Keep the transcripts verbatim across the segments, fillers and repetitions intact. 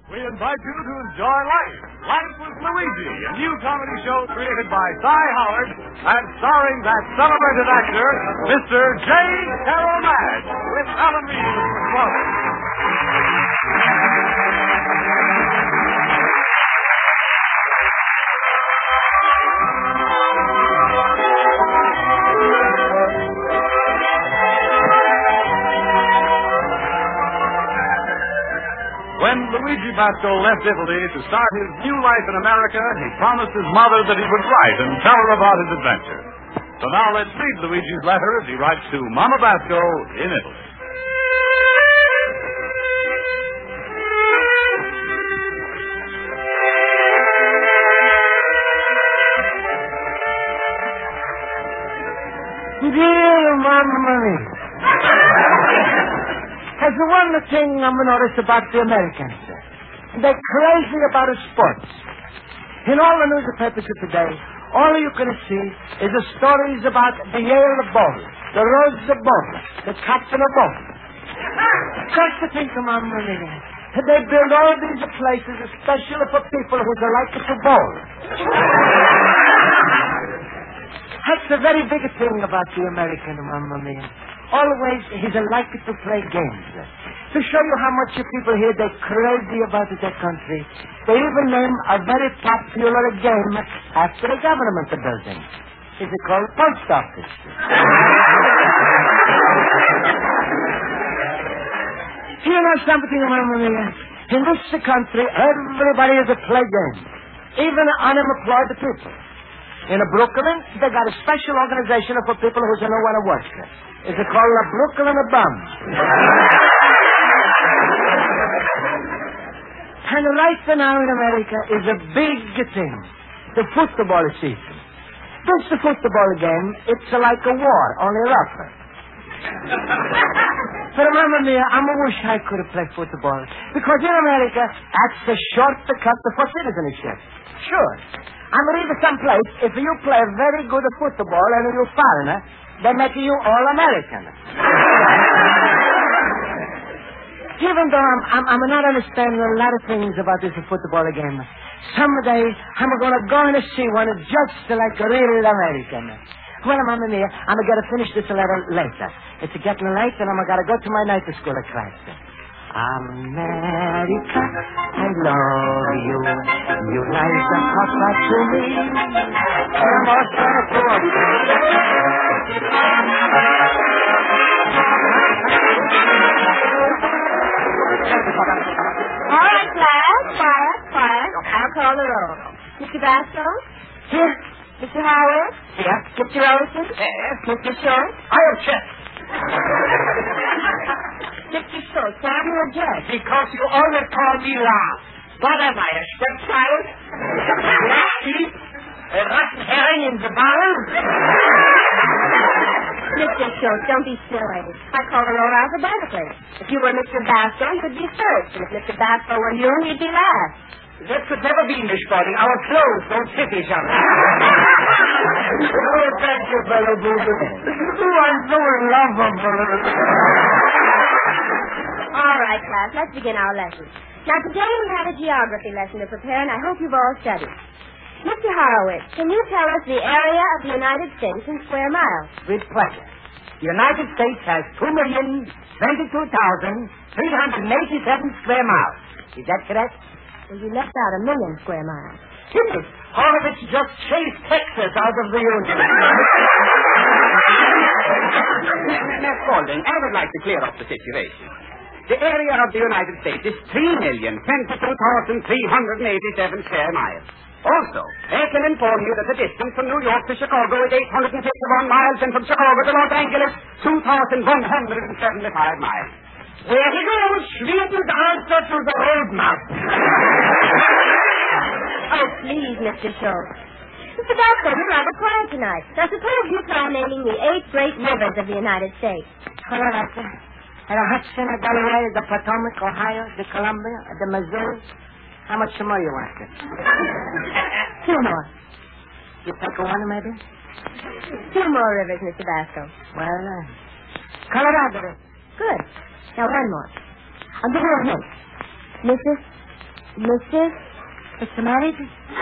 We invite you to enjoy Life. Life with Luigi, a new comedy show created by Cy Howard and starring that celebrated actor, Mister J. Carroll Madge, with Alan Reed as Clovis. When Luigi Basco left Italy to start his new life in America, he promised his mother that he would write and tell her about his adventure. So now let's read Luigi's letter as he writes to Mama Basco in Italy. Dear Mama, that's the one thing I'm noticed about the Americans. They're crazy about sports. In all the newspapers of today, all you can see is the stories about the Yale ball, the Rose Bowl, the Captain of Bowl. Just to think of my money. They build all these places especially for people who like to bowl. That's the very big thing about the American, Mamma Mia. Always, he's a like to play games. To show you how much you people here, they're crazy about their country. They even name a very popular game after the government building. Is it called post office? You know something, Mamma Mia? In this country, everybody is a play games. Even unemployed people. In Brooklyn, they got a special organization for people who don't know what to work. It's called the Brooklyn Bums. And right now in America is a big thing. The football season. This football game, it's like a war, only rougher. But Mamma Mia, I wish I could play football. Because in America, that's the shortcut for citizenship. Sure. I'm reading someplace, if you play very good football and you're foreigner, they make you all-American. Even though I'm, I'm, I'm not understanding a lot of things about this football game, someday I'm going to go and see one just like a real American. Well, Mamma Mia, I'm going to finish this letter later. It's getting late and I'm going to go to my night school class. America, I love you. You like the papa to me. I'm also a poor. All right, class. Quiet, quiet. I'll call the roll. Mister Basco? Here. Mister Howard? Here. Mister Olson? Yes. Mister Schultz? I object. Mister Schultz, why do you object? Because you always call me last. What am I, a stepchild? Black sheep? A rotten herring in the barrel? Mister Schultz, don't be silly. I call the roll alphabetically. If you were Mister Basco, you'd be first. And if Mister Basco were you, you'd be last. That could never be, Miss Body. Our clothes don't fit each other. Oh, thank you, fellow Boozer. You are so lovable. All right, class, let's begin our lesson. Now, today we have a geography lesson to prepare, and I hope you've all studied. Mister Horowitz, can you tell us the area of the United States in square miles? With pleasure. The United States has two million twenty-two thousand three hundred eighty-seven square miles. Is that correct? Well, you left out a million square miles. Yes. Horowitz just chased Texas out of the Union. Miss Spaulding, I would like to clear up the situation. The area of the United States is three million twenty-two thousand three hundred eighty-seven square miles. Also, I can inform you that the distance from New York to Chicago is eight hundred fifty-one miles, and from Chicago to Los Angeles, two thousand one hundred seventy-five miles. There he goes. Sweetest answer to the road map. Oh, please, Mister Schultz. Mister Basco, you're rather quiet tonight. Now, suppose you try naming the eight great rivers of the United States. Colorado, the Hudson, the Delaware, the Potomac, Ohio, the Columbia, the Missouri. How much more you want? Two more. You take a one, maybe? Two more rivers, Mister Basco. Well, uh, Colorado. Good. Now, one more. I'll give you a hint. Missus Mister? Mister Married?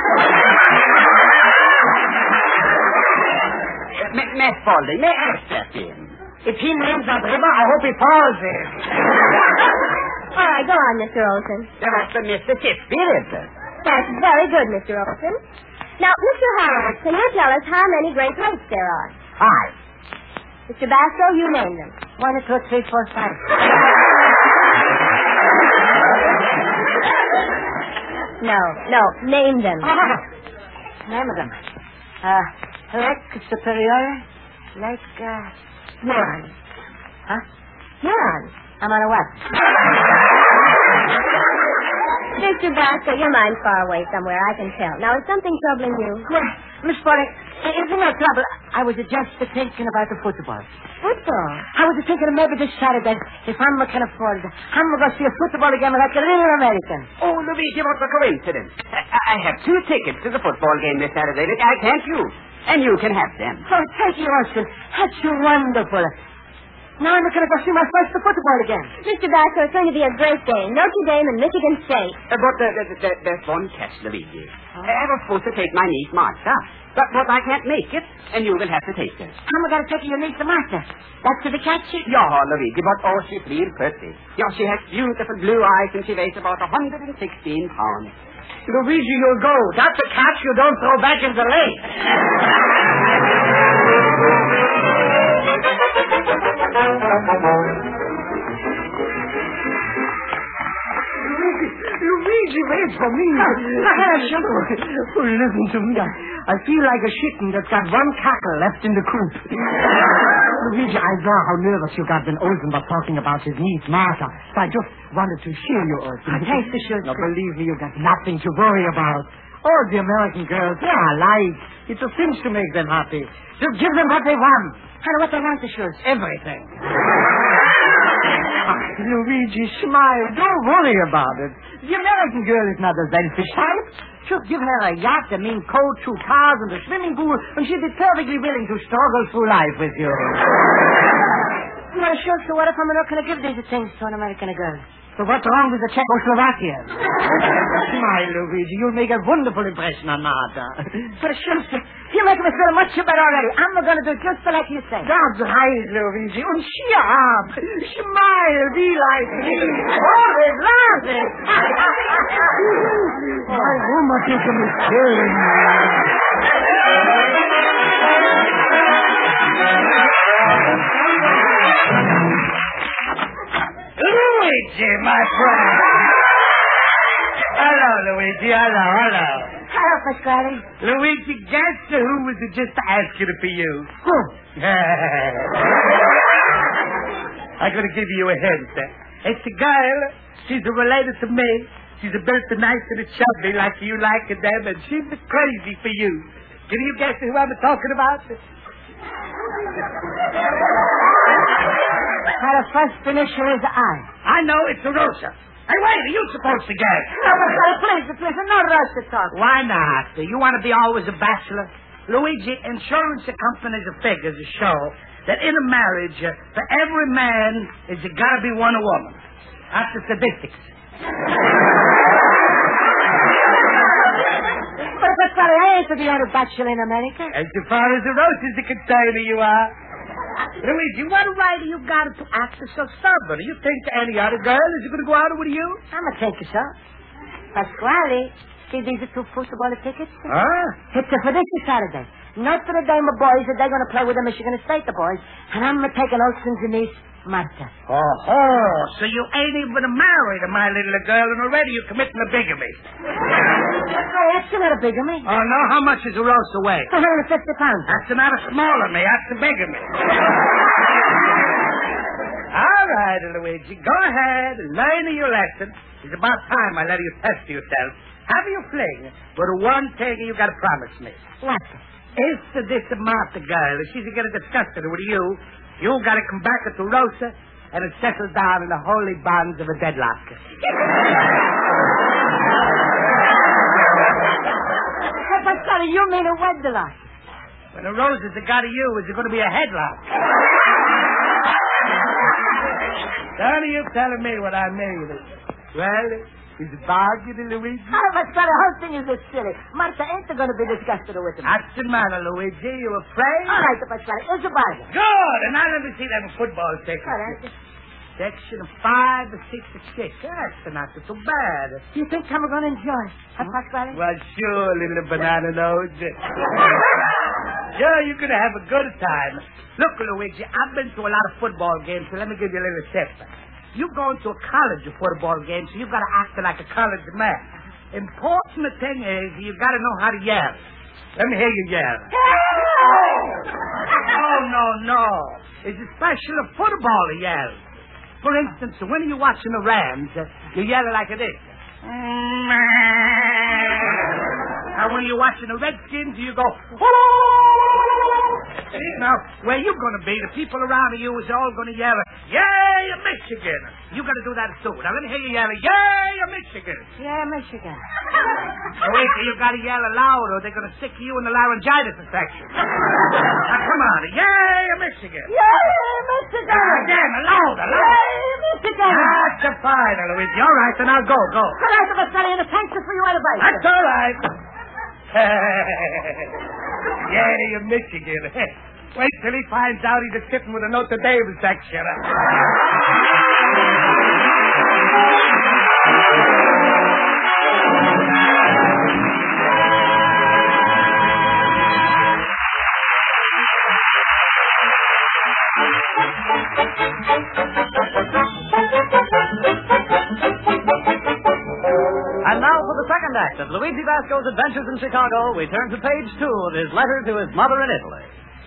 M- Miss Spaulding, may I step in? If he names that river, I hope he falls in. All right, go on, Mister Olson. That's the Mississippi River. That's very good, Mister Olson. Now, Mister Horowitz, can you tell us how many Great Lakes there are? Five. Mister Basco, you name them. One, two, three, four, five. No, no, name them. Name of them. Uh, Lake Superior. Lake, uh, Huron. Huh? Huron. I'm on a what? Mister Basco, your mind's far away somewhere, I can tell. Now, is something troubling you? Well, Miss Spaulding, isn't there trouble? I was just thinking about the football. Football? I was thinking maybe this Saturday, if I'm can afford it, I'm going to see a football game like a real American. Oh, Luigi, what a coincidence. I, I have two tickets to the football game this Saturday that I can't use. And you can have them. Oh, thank you, Austin. That's wonderful. Now I'm going to go see my first football again. Mister Basco, it's going to be a great game. Notre Dame and Michigan State. Uh, but uh, th- th- th- there's one catch, Luigi. Oh. I was supposed to take my niece, Martha. But, but I can't make it, and you will have to take her. How am I going to take your niece to Martha? That's to the catch? Yeah, Luigi, but oh, she's real pretty. Yeah, she has beautiful blue eyes, and she weighs about one hundred sixteen pounds. Luigi, you'll go. That's a catch you don't throw back in the lake. Luigi, wait for me. Oh, listen to me. I feel like a chicken that's got one cackle left in the coop. Luigi, I saw how nervous you got when Olsen was talking about his niece, Martha. So I just wanted to cheer you, Olsen. Thanks, the shirt. Now, believe me, you got nothing to worry about. Oh, the American girls, they are alike. It's a cinch to make them happy. Just give them what they want. And what they want, the shirts? Everything. Luigi, smile. Don't worry about it. The American girl is not a selfish type. Just give her a yacht, a mean coat, two cars, and a swimming pool, and she'll be perfectly willing to struggle through life with you. Well, sure, so what if I'm not going to give these things to an American girl? So what's wrong with the Czechoslovakians? Smile, Luigi. You'll make a wonderful impression on Martha. But sure, you make me feel much better already. I'm going to do just like you say. That's right, Luigi. And cheer up. Smile. Be like me. Always laughing. My rheumatism is killing me. Luigi, my friend. Hello, Luigi. Hello, hello. Hello, Pasquale. Luigi, guess who was just asking for you? Who? I'm going to give you a hint. It's a girl. She's related to me. She's built nice and chubby like you like them, and she's crazy for you. Can you guess who I'm talking about? Her first initial is I. I know, it's Rosa. Hey, wait, are you supposed to guess? No, but please, please, no rush to talk. Why not? You want to be always a bachelor? Luigi, insurance companies and figures show that in a marriage, uh, for every man, is got to be one a woman. That's the statistics. But, but, but I ain't the only bachelor in America. As far as the Rosas are concerned, you are. Luigi, what right you got to act so stubborn? You think any other girl is going to go out with you? I'm a think so. Pasquale, see these are two football tickets? Huh? It's for this Saturday. Notre Dame boys, they're going to play with the Michigan State boys. And I'm taking Olsen's niece, Martha. Oh, oh, so you ain't even married to my little girl, and already you're committing a bigamy. No, that's not a bigamy. Oh, no? How much is a roast away? one hundred fifty pounds. That's not a smaller me. That's a bigamy. All right, Luigi. Go ahead and learn your lesson. It's about time I let you test yourself. Have your fling. But one thing you got to promise me. What? If this Martha girl, if she's going to discuss it with you, you got to come back to Rosa and settle down in the holy bonds of a deadlock. But, sorry, you mean a wedlock? When a Rosa's got to you, is it going to be a headlock? Now you telling me what I mean. Well, Is it bargaining, Luigi? Oh, Pasquale, the whole thing is just silly. Martha ain't going to be disgusted with him. What's the matter, Luigi? You afraid? All right, Pasquale, it's a bargain. Good. And now let me see them football tickets. All right. Section of five to six to six. That's not too bad. Do you think I'm going to enjoy it, huh, Pasquale? Well, sure, little banana nose. Sure, you're going to have a good time. Look, Luigi, I've been to a lot of football games, so let me give you a little tip. You go into a college football game, so you've got to act like a college man. Important thing is you got to know how to yell. Let me hear you yell. Oh, no, no. It's a special football yell. For instance, when you're watching the Rams, uh, you yell like this. And when you're watching the Redskins, you go, now, where you going to be, the people around you is all going to yell, yay, Michigan. You got to do that too. Now, let me hear you yell, yay, Michigan. Yeah, Michigan. Oh, wait, you got to yell aloud or they're going to stick you in the laryngitis infection. Now, come on, yay, Michigan. Yay, Michigan. Ah, again, louder, louder. Yay, Michigan. That's a fine, Luigi. All right, then I'll go, go. All right, Pasquale, and thank you for your advice. That's all right. Yay, Michigan. Wait till he finds out he's a kitten with a Notre Dame section. And now for the second act of Luigi Basco's Adventures in Chicago, we turn to page two of his letter to his mother in Italy.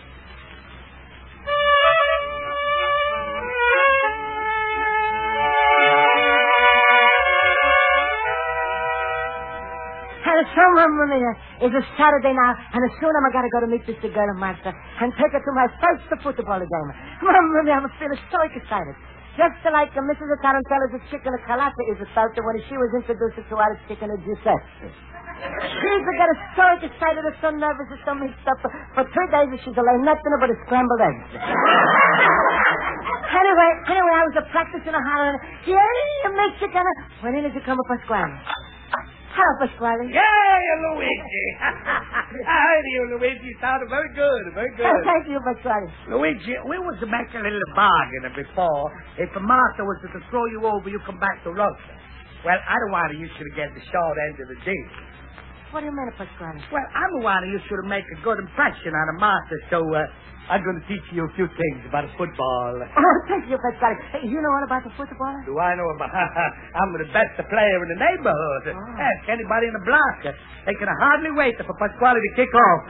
And so, Mamma Mia, it's a Saturday now, and as soon as I got to go to meet this girl of Martha and take her to my first football game. Mamma Mia, I'm feeling so excited. Just like uh, Missus Tarantella's chicken calata is felt when she was introduced to our chicken Giuseppe. She's uh, got so excited and so nervous and so mixed up. For three days she's laying nothing but a scrambled eggs. anyway, anyway, I was uh, practicing a hollering, yay, Mexican. When in did you come up, Pasquale? Hello, Pasquale. Yay, Luigi. How do you, Luigi? You sounded very good, very good. Oh, thank you, Pasquale. Luigi, we was to make a little bargain before. If Martha was to throw you over, you come back to Russia. Well, I don't want you should get the short end of the deal. What do you mean, Pasquale? Well, I'm wanting you should make a good impression on Martha, so uh, I'm going to teach you a few things about football. Oh, thank you, Pasquale. Hey, you know all about the football? Do I know about... I'm the best player in the neighborhood. Oh. Ask anybody in the block. They can hardly wait for Pasquale to kick off.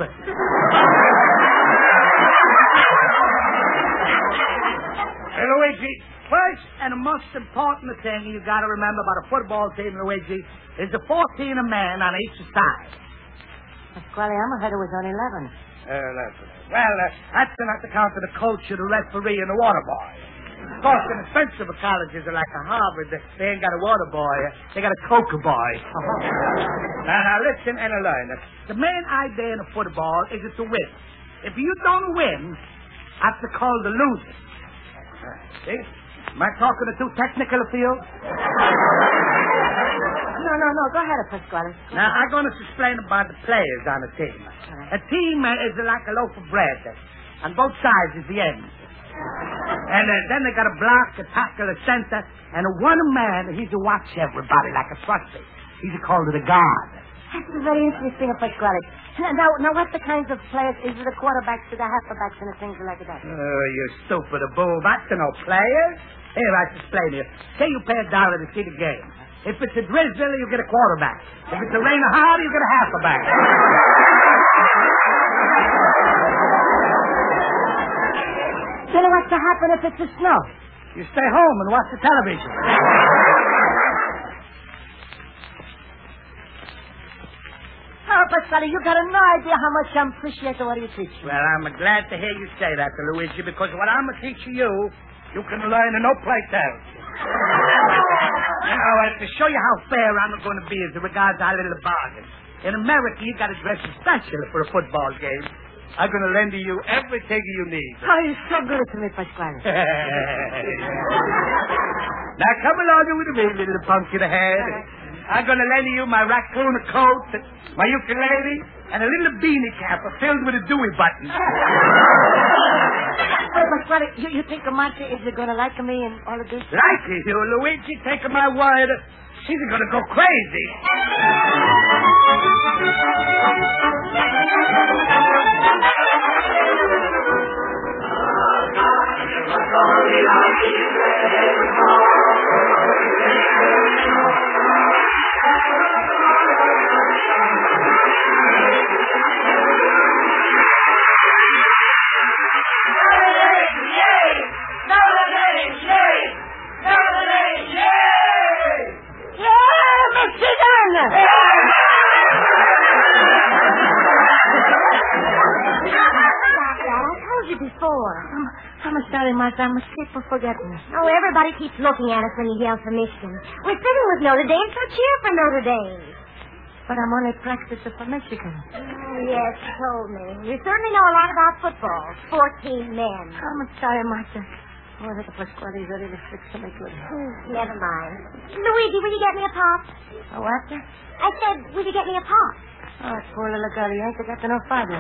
Hey, Luigi, first and the most important thing you got to remember about a football team, Luigi, is the fourteen men on each side. Pasquale, I'm ahead. It was on eleven. Uh, eleven. Well, uh, that's not to count for the coach, the referee, and the water boy. Of course, in expensive colleges are like a Harvard. They ain't got a water boy. They got a coca boy. now, now, listen and learn. The main idea in a football is to win. If you don't win, that's to call the loser. See? Am I talking to too technical a field? No, no, no. Go ahead, Pasquale. Now, I'm going to explain about the players on a team. A team uh, is like a loaf of bread. On both sides is the end. And uh, then they got a block, a tackle, a center, and a one man, he's to watch everybody like a trustee. He's called the guard. That's very interesting, Pasquale. Now, now, what the kinds of players? Is it the quarterbacks to the halfbacks and the things like that? Oh, you stupid bull. That's no players. Here, I explain to you. Say you pay a dollar to see the game. If it's a drizzle, you get a quarterback. If it's a rain or hard, you get a halfback. Then what's to happen if it's a snow? You stay home and watch the television. Oh, Pasquale, you got no idea how much I appreciate what you teach me. Well, I'm glad to hear you say that, Luigi, because what I'm teaching you, you can learn in no place else. Now, uh, to show you how fair I'm going to be as regards our little bargain. In America, you got to dress especially for a football game. I'm going to lend you everything you need. Oh, you're so good to me, Pasquale. Now, come along with me, little punk in the head. I'm going to lend you my raccoon coat, my ukulele, and a little beanie cap filled with a Dewey button. Wait, Pasquale, you, you think Marta is going to like me and all of this? Like you, Luigi, take my word. She's going to go crazy. I'm sorry, Martha. I'm asleep for forgetting. Oh, everybody keeps looking at us when you yell for Michigan. We're sitting with Notre Dame, so cheer for Notre Dame. But I'm only practicing for Michigan. Oh, yes, you told me. You certainly know a lot about football. Fourteen men. I'm sorry, Martha. Oh, that Pasquale's ready to fix to make good. Never mind. Luigi, will you get me a pop? A what? I said, will you get me a pop? Oh, poor little girl. He ain't got no father.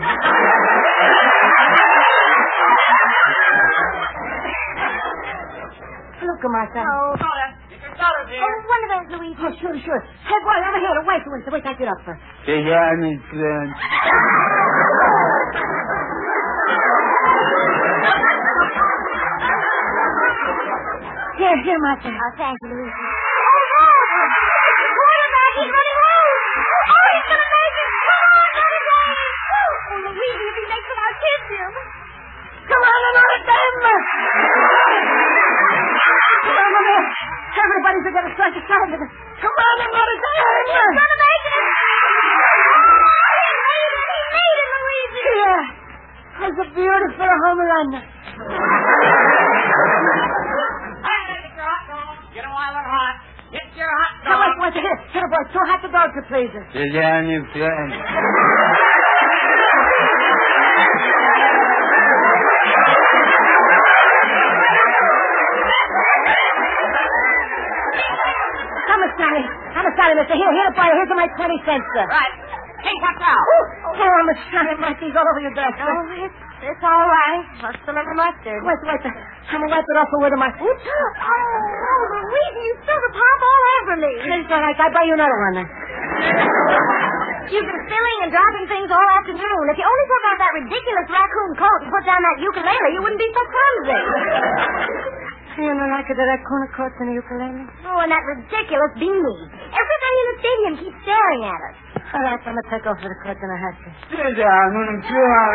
Look, Martha. Oh, Soda. Mister Soda's here. oh, one of those, Luigi. Oh, sure, sure. Hey, boy, over here. Wait, wait, wait, I get up first. Yeah, I mean, Glenn. Here, here, Martha. Oh, thank you, Luigi. Oh, no. The quarterback, he's running home. Oh, he's going to make it. Come on, Notre Dame. Oh, Luigi, if he makes it, I'll kiss him. Come on, Notre Dame. Come on, over here. Everybody's going to strike a shot. Come on, Notre Dame. He's going to make it. Oh, he made it. He made it, Luigi. Yeah. That's a beautiful home run. Get a while and hot. Get your hot Come on, wait, here. Here, boy. Two hot dogs, please. Yeah, I mean, Glenn. I'm sorry. I'm sorry, mister. Here, here, boy. Here's my twenty cents, sir. Right. Hey, what's out? Oh, I'm sorry, Marty's all over your dress. Oh, it's, it's all right. What's the little mustard? Wait, wait. I'm going to wipe it off with my... Oops. Oh, oh, Luigi, you spilled the pop all over me. It's all right. I'll buy you another one. You've been spilling and dropping things all afternoon. If you only took off that ridiculous raccoon coat and put down that ukulele, you wouldn't be so clumsy. You know, like the raccoon coat and the ukulele? Oh, and that ridiculous beanie. Everybody in the stadium keeps staring at us. All right, I'm going to take off the coat and a hat. Sit down, I'm sure.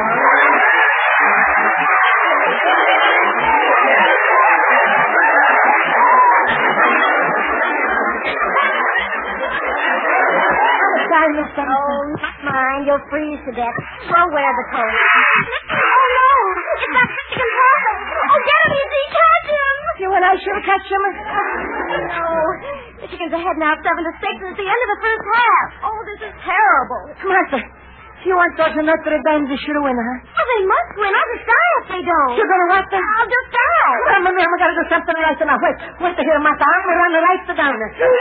Sorry, mister. Oh, not mine. You'll freeze to death. I'll wear the coat. Oh, no. It's that Michigan Papa. Oh, get him, easy. Catch him. You and I should catch him. No. Michigan's ahead now, seven to six, and it's the end of the first half. Oh, this is terrible. Martha, you want those Notre Dame to should win, huh? Oh, they must win. I'll just die if they don't. You're going to what? The... I'll just die. Well, mommy, I'm going to do something right now. Wait, wait to hear, Martha. I'm going to run the lights down.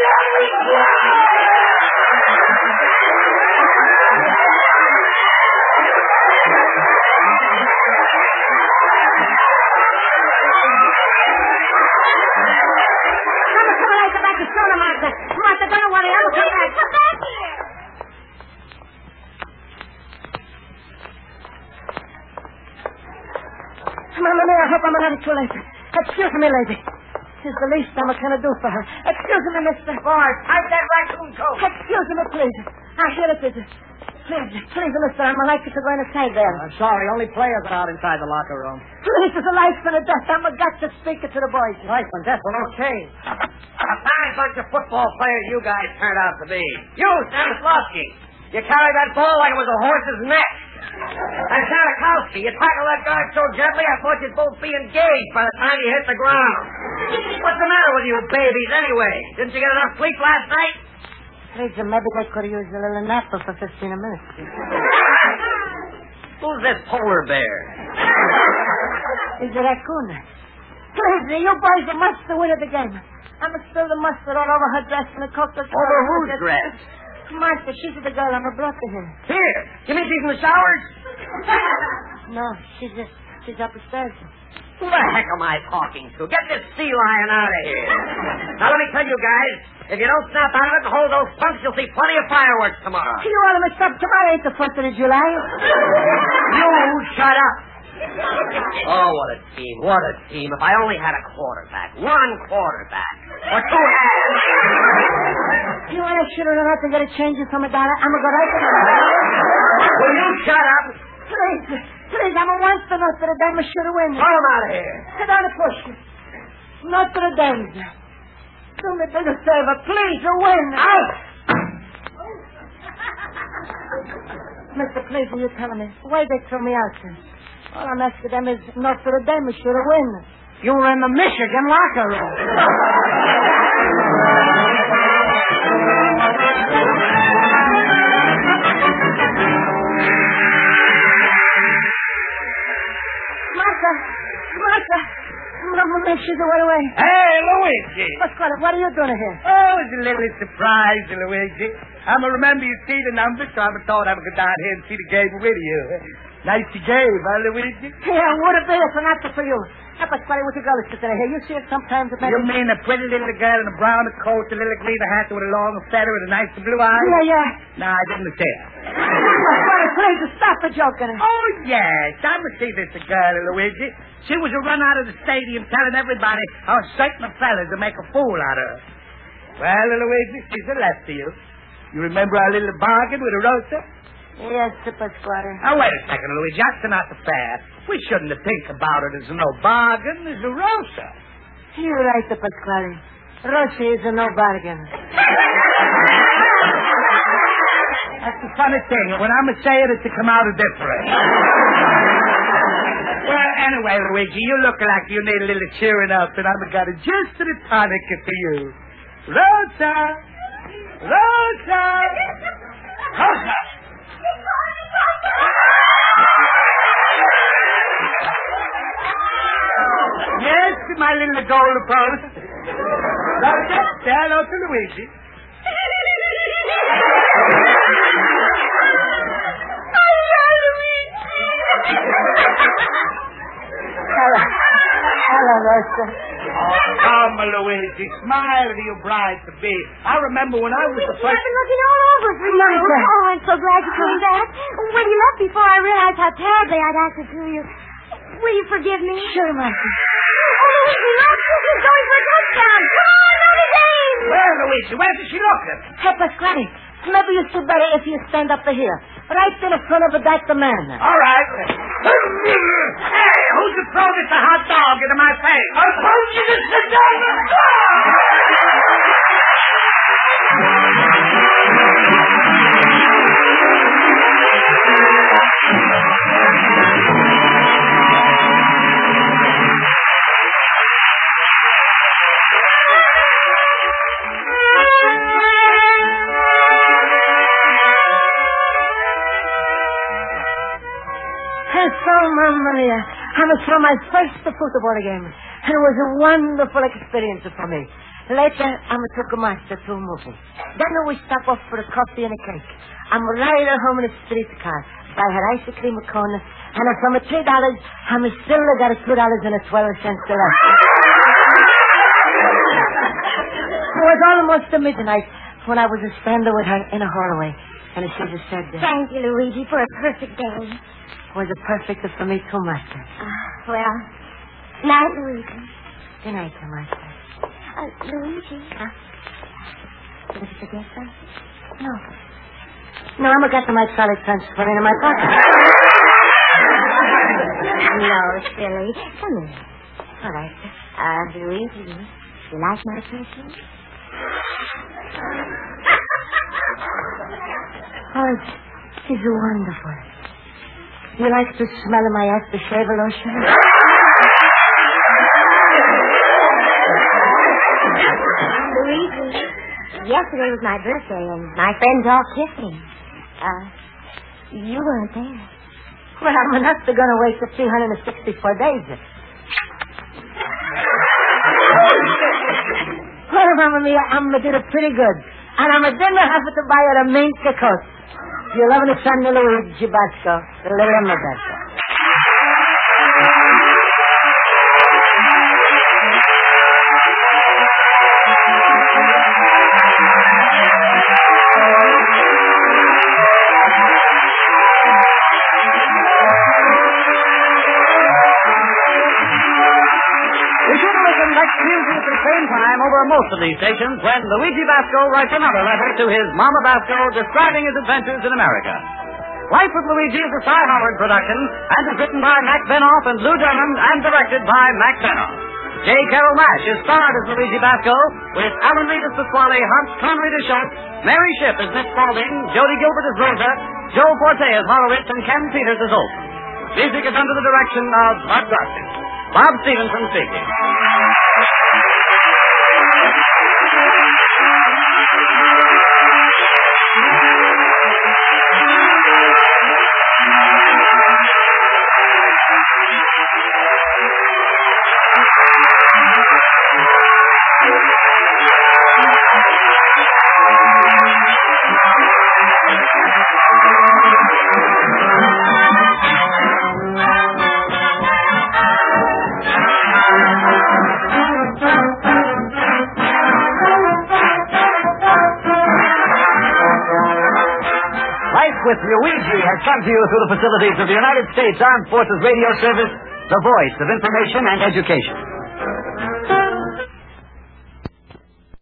Martha, don't worry. I'll come back. Come back here. Mama, I hope I'm not too late. Excuse me, lady. It's the least I'm going to do for her. Excuse me, mister. Boy, hide that raccoon coat. Excuse me, please. Ah, here it is. Please, please, mister, I'm likely to go inside there. I'm sorry, only players are out inside the locker room. Please, it's a life and a death. I'm got to speak it to the boys. Life and death, well, okay. A fine bunch of football players you guys turned out to be. You, Stanislavski, you carried that ball like it was a horse's neck. And Shanakowski, you tackled that guard so gently I thought you'd both be engaged by the time you hit the ground. What's the matter with you babies, anyway? Didn't you get enough sleep last night? Please, maybe I could use a little nap for fifteen minutes. Who's this polar bear? It's a raccoon. Please, you boys must win at the game. I'm going to spill the mustard all over her dress and the Coca-Cola. Over whose dress? Martha, she's the girl I'm brought to here. Here. You mean she's in the showers? No, she's just, she's upstairs. Who the heck am I talking to? Get this sea lion out of here. Now, let me tell you guys, if you don't snap out of it and hold those punks, you'll see plenty of fireworks tomorrow. You all mixed up. Tomorrow ain't the fourth of July. You shut up. Oh, what a team. What a team. If I only had a quarterback. One quarterback. Or two hands. You want to shoot her out to get a change from a dollar? I'm going to go right to her. Will you shut up? Please, please, I'm a once to Notre Dame. Should have win. Throw him out of here. Sit down and push me. Notre Dame. Do me a big favor. Please, you win. Out! Mister, please, will you tell me why they threw me out then? All I'm asking them is Notre Dame should have win. You were in the Michigan locker room. Martha, Martha, Mama, make sure to went away. Hey, Luigi. Pasquale, what are you doing here? Oh, it's a little surprise, Luigi. I'm going to remember you see the number, so I thought I would go down here and see the game with you. Nice game, huh, Luigi? Yeah, would have been if not for you. Now, Pasquale, what you girl is sitting here? You see it sometimes. It You mean a pretty little girl in a brown coat, a little green hat with a long feather and a nice blue eye? Yeah, yeah. No, I didn't see her. Pasquale, please, stop the joking. Oh, yes. I must see this girl, Luigi. She was a run out of the stadium telling everybody how certain fellas will make a fool out of her. Well, Luigi, she's a left to you. You remember our little bargain with a Rosa? Yes, Pasquale. Now, wait a second, Luigi. That's not fair. We shouldn't have think about it as no bargain. As a Rosa. You're right, Pasquale. Rosa is a no bargain. That's the funny thing. When I'm a saying it to come out a different. Well, anyway, Luigi, you look like you need a little cheering up, and I've got it just to the tonic for you. Rosa! Rosa! Rosa! Yes, my little gold post. Rosa, say hello to Luigi. Hello. Hello, Rosa. Oh, come, Luigi. Smile to your bride to be. I remember when I was the first. I've been looking all over for you. Martha. Oh, I'm so glad you came back. When you left before, I realized how terribly I'd acted to you. Will you forgive me? Sure, Martha. Oh, Luigi, look. She's going for a touchdown. Come on, Notre Dame. Well, Luigi, where did she look at? Hey, Pasquale, maybe you do better if you stand up here. Right in front of that man. All right. Hey, who's the throw this a hot dog into my face? I told you to sit down and Mamma mia. I was from my first football game, and it was a wonderful experience for me. Later, I took a master to a movie. Then we stopped off for a coffee and a cake. I'm riding home in a streetcar. I had ice cream cone, and from a three dollars, I'm still got a two dollars and a twelve cents left. It was almost midnight when I was standing with her in a hallway, and she just said, Thank you, Luigi, for a perfect day. Was it perfect for me too, Master? Uh, well, night, Luigi. Good night, Master. Uh, Luigi. Huh? Did you forget something? No. No, I'm got my solid transfer in my pocket. No, silly. Come in. All right. Uh, Luigi, you like my perfume? Oh, it's, it's wonderful. You like to smell my aftershave lotion? Luigi, yesterday was my birthday, and my friends all kissed me. Uh, you weren't there. Well, I'm not going to wait for three hundred sixty-four days. Mamma Mia, I'm did it pretty good. And I'm a dinner have to buy her a minka coat. You're loving the son of Luigi Basco. The little Basco. Over most of these stations when Luigi Basco writes another letter to his Mama Basco describing his adventures in America. Life with Luigi is a Cy Howard production and is written by Mac Benoff and Lou Derman and directed by Mac Benoff. J. Carroll Nash is starred as Luigi Basco with Alan Reed as Pasquale, Hans Connery as Schultz, Mary Shipp as Miss Spaulding, Jody Gilbert as Rosa, Joe Forte as Horowitz, and Ken Peters as Olson. Music is under the direction of Bud Garcia. Bob Stevenson speaking. With Luigi has come to you through the facilities of the United States Armed Forces Radio Service, the voice of information and education.